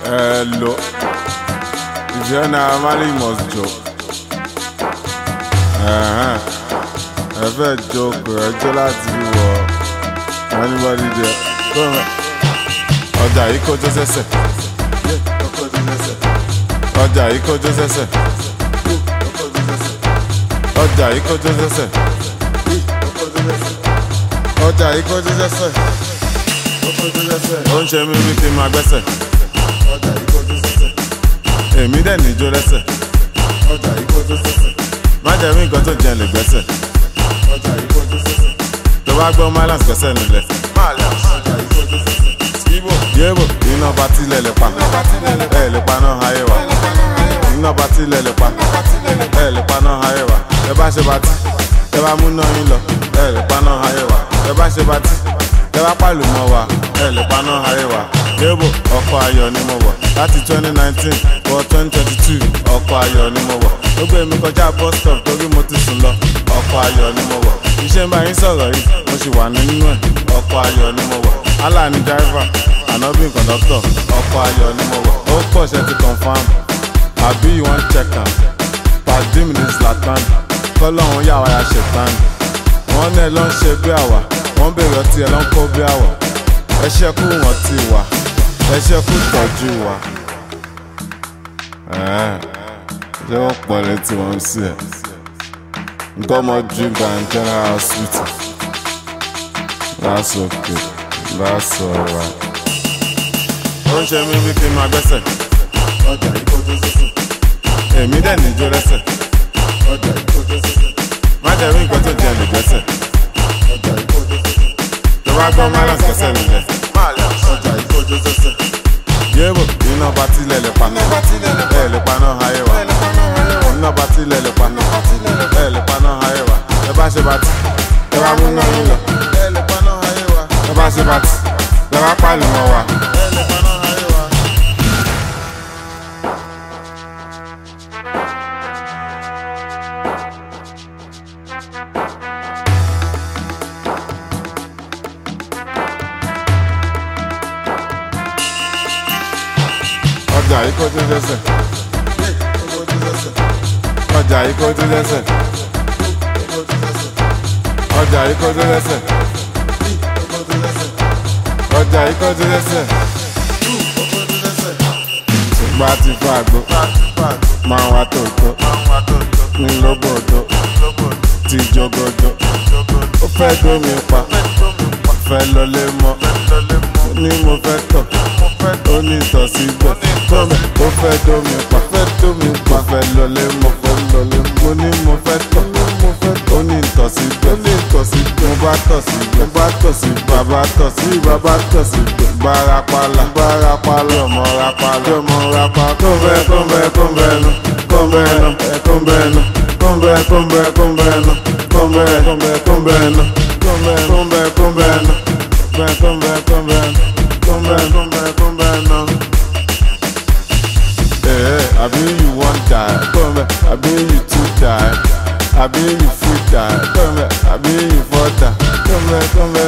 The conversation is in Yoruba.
Hello. If you're not married, you must joke. Ẹ fẹ́ joke, ẹjọ́ láti wọ anybody there. Ọjà yìí kọjọ́ sẹ́sẹ̀. Ọjà yìí kọjọ́ sẹ́sẹ̀. Ọjà yìí kọjọ́ sẹ́sẹ̀. Ọjà yìí kọjọ́ sẹ́sẹ̀. Ó ń ṣe mí bí kí n máa gbẹ́sẹ̀. Èmi dẹ̀ níjó lẹ́sẹ̀. Má jẹ́ mí nǹkan tó jẹ́ lè gbẹ́sẹ̀. Tó bá gbọ́ Malance gbẹ́sẹ̀ nílẹ̀. Yébò iná bá tilẹ̀ lè pa. Ẹ lè pa náà ayé wa. Iná bá tilẹ̀ lè pa. Ẹ lè pa náà ayé wa. Ẹ bá ṣe bá tí. Ẹ bá mú náà yín lọ. Ẹ lè pa náà ayé wa. Ẹ bá ṣe bá tí. Ẹ bá pàlù mọ́ wa. Ẹ lè pa náà ayé wa. Yébò ọkọ̀ ayọ̀ ni mo wọ̀. Láti 2019 wọ 2022 ọkọ̀ ayọ̀ ni mo wọ̀. Ó gbé mi kọjá bus stop torí mo ti sùn lọ. Ọkọ̀ ayọ̀ ni mo wọ̀. Iṣẹ́ ń bá yín sọ̀rọ̀ yìí, mo sì wà nínú ẹ̀. Ọkọ̀ ayọ̀ ni mo wọ̀. Allah ni driver, Anobi conductor. Ọkọ̀ ayọ̀ ni mo wọ̀. Ó pọ̀ ṣe ti confam. Àbí you wan check am. Pàdé mi ní Zlatan. Kọ́lọ́hún yà wá ya ṣètàn. Wọ́n ní ẹ ló ń ṣe bí àwà. Wọ́n bèrè ọtí ẹ ló ń kó bí àwọ̀. Ẹ ṣẹ́kù wọ́n ti wà. Ẹ ṣẹ́kù tọ́jú wa. Ṣé wọ́n pọ̀ létí wọn sí ẹ̀? Nǹkan ọmọ drink and general hospital. That's okay. That's alright. Ó ń ṣe mí bí kí n máa gbẹ́sẹ̀. Èmi dẹ̀ níjó lẹ́sẹ̀. Má jẹ́ rí nǹkan tó jẹ́ lè gbẹ́sẹ̀. Tó bá gbọ́ Malance gbẹ́sẹ̀ nílẹ̀. Yébò iná bá tilẹ̀ lè pa. Ẹ lè pa náà ayé wa. Iná bá tilẹ̀ lè pa. Ẹ lè pa náà ayé wa. Ẹ bá ṣe bá tí. Ẹ bá mú náà yín lọ. Ẹ lè pa náà ayé wa. Ẹ bá ṣe bá tí. Ẹ bá pàlù mọ́ wa. Ẹ lè pa náà ayé wa. Ọjà yìí kọjú lẹ́sẹ̀. Ọjà yìí kọjú lẹ́sẹ̀. Ọjà yìí kọjú lẹ́sẹ̀. Ọjà yìí kọjú lẹ́sẹ̀. Ṣùgbọ́n ti fún àgbo. Máa wá tòótọ́. Ní lóbòdó. Ti jogodo. Ó fẹ́ dómi pa. Fẹ́ lọlé mọ́. Ní mo fẹ́ tọ̀. Ó ní ìtọ̀ síbẹ̀. Ó fẹ́ dómi pa. Fẹ́ lọlé mọ́. Mo ní mo fẹ́ tọ̀. Ó ní ìtọ̀ síbẹ̀. Mo bá tọ̀ síbẹ̀. Bàbá tọ̀ síbẹ̀. Barapala. Ọmọ rapala. Kọ́ńbẹ́nu. Àbí you wan die, àbí you too die, àbí you fit die, àbí you fall die,